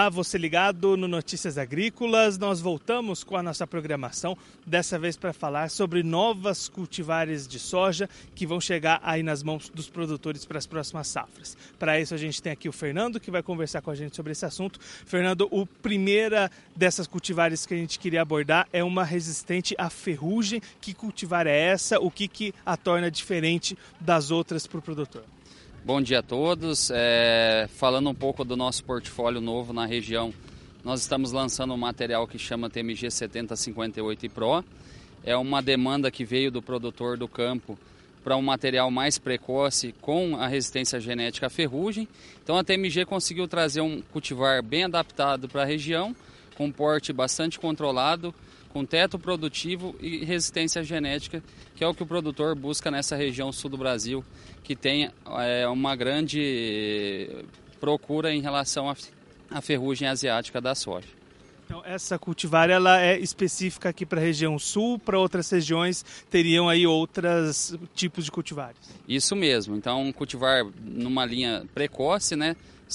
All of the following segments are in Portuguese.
Olá, você ligado no Notícias Agrícolas. Nós voltamos com a nossa programação, dessa vez para falar sobre novas cultivares de soja que vão chegar aí nas mãos dos produtores para as próximas safras. Para isso a gente tem aqui o Fernando, que vai conversar com a gente sobre esse assunto. Fernando, o primeira dessas cultivares que a gente queria abordar é uma resistente à ferrugem. Que cultivar é essa? O que a torna diferente das outras para o produtor? Bom dia a todos. Falando um pouco do nosso portfólio novo na região, nós estamos lançando um material que chama TMG 7058 Pro. É uma demanda que veio do produtor do campo para um material mais precoce com a resistência genética à ferrugem. Então a TMG conseguiu trazer um cultivar bem adaptado para a região, com porte bastante controlado, com teto produtivo e resistência genética, que é o que o produtor busca nessa região sul do Brasil, que tem uma grande procura em relação à ferrugem asiática da soja. Então essa cultivar ela é específica aqui para a região sul, para outras regiões teriam aí outros tipos de cultivares? Isso mesmo, então um cultivar numa linha precoce, né,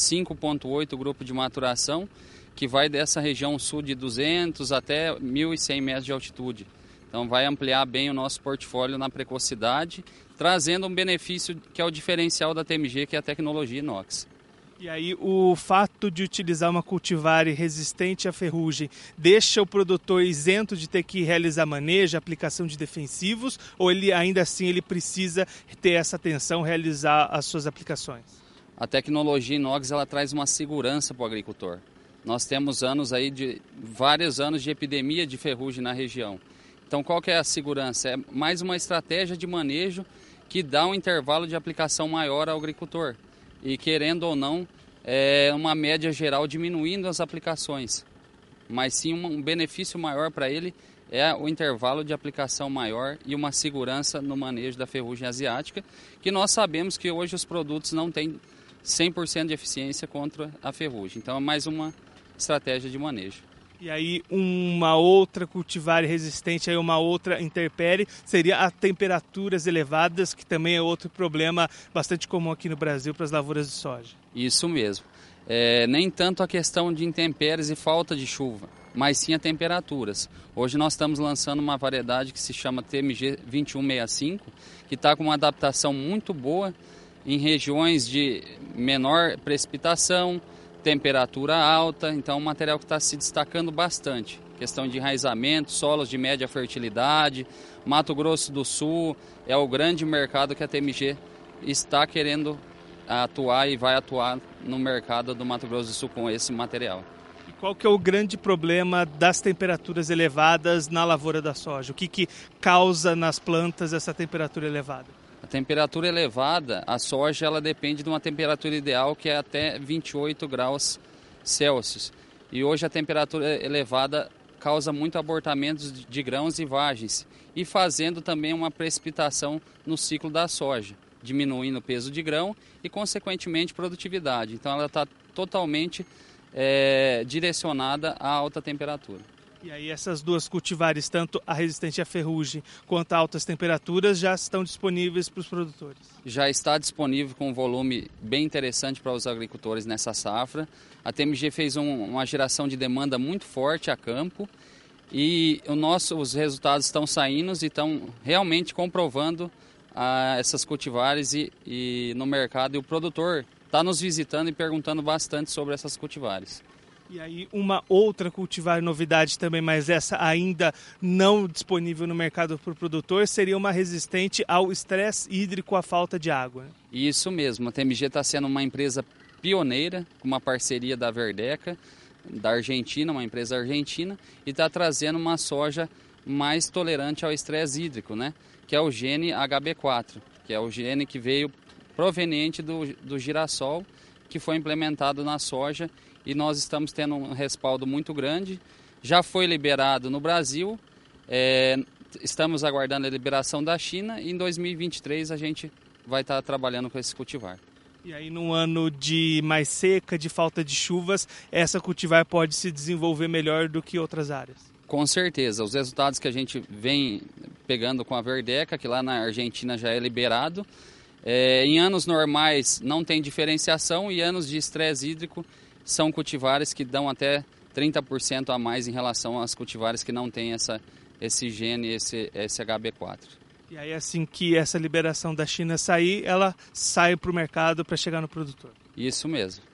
5.8 grupo de maturação, que vai dessa região sul de 200 até 1.100 metros de altitude. Então vai ampliar bem o nosso portfólio na precocidade, trazendo um benefício que é o diferencial da TMG, que é a tecnologia inox. E aí o fato de utilizar uma cultivar resistente à ferrugem deixa o produtor isento de ter que realizar manejo, aplicação de defensivos, ou ele ainda assim ele precisa ter essa atenção, realizar as suas aplicações? A tecnologia inox ela traz uma segurança para o agricultor. Nós temos vários anos de epidemia de ferrugem na região. Então qual que é a segurança? É mais uma estratégia de manejo que dá um intervalo de aplicação maior ao agricultor. E querendo ou não, é uma média geral diminuindo as aplicações. Mas sim um benefício maior para ele é o intervalo de aplicação maior e uma segurança no manejo da ferrugem asiática, que nós sabemos que hoje os produtos não têm 100% de eficiência contra a ferrugem. Então é mais uma estratégia de manejo. E aí uma outra cultivar resistente, aí uma outra intempérie, seria as temperaturas elevadas, que também é outro problema bastante comum aqui no Brasil para as lavouras de soja. Isso mesmo. Nem tanto a questão de intempéries e falta de chuva, mas sim a temperaturas. Hoje nós estamos lançando uma variedade que se chama TMG 2165, que está com uma adaptação muito boa em regiões de menor precipitação, temperatura alta, então é um material que está se destacando bastante. Questão de enraizamento, solos de média fertilidade, Mato Grosso do Sul é o grande mercado que a TMG está querendo atuar e vai atuar no mercado do Mato Grosso do Sul com esse material. E qual que é o grande problema das temperaturas elevadas na lavoura da soja? O que causa nas plantas essa temperatura elevada? A temperatura elevada, a soja ela depende de uma temperatura ideal que é até 28 graus Celsius. E hoje a temperatura elevada causa muito abortamentos de grãos e vagens e fazendo também uma precipitação no ciclo da soja, diminuindo o peso de grão e consequentemente produtividade. Então ela está totalmente direcionada à alta temperatura. E aí essas duas cultivares, tanto a resistente à ferrugem quanto a altas temperaturas, já estão disponíveis para os produtores? Já está disponível com um volume bem interessante para os agricultores nessa safra. A TMG fez uma geração de demanda muito forte a campo e os resultados estão saindo e estão realmente comprovando essas cultivares e no mercado. E o produtor está nos visitando e perguntando bastante sobre essas cultivares. E aí uma outra cultivar novidade também, mas essa ainda não disponível no mercado para o produtor, seria uma resistente ao estresse hídrico, à falta de água. Isso mesmo, a TMG está sendo uma empresa pioneira, com uma parceria da Verdeca, da Argentina, uma empresa argentina, e está trazendo uma soja mais tolerante ao estresse hídrico, né? Que é o gene HB4, que é o gene que veio proveniente do girassol, que foi implementado na soja, e nós estamos tendo um respaldo muito grande. Já foi liberado no Brasil, estamos aguardando a liberação da China e em 2023 a gente vai estar trabalhando com esse cultivar. E aí num ano de mais seca, de falta de chuvas, essa cultivar pode se desenvolver melhor do que outras áreas? Com certeza, os resultados que a gente vem pegando com a Verdeca, que lá na Argentina já é liberado, em anos normais não tem diferenciação e anos de estresse hídrico são cultivares que dão até 30% a mais em relação às cultivares que não têm esse gene, esse HB4. E aí, assim que essa liberação da China sair, ela sai para o mercado para chegar no produtor. Isso mesmo.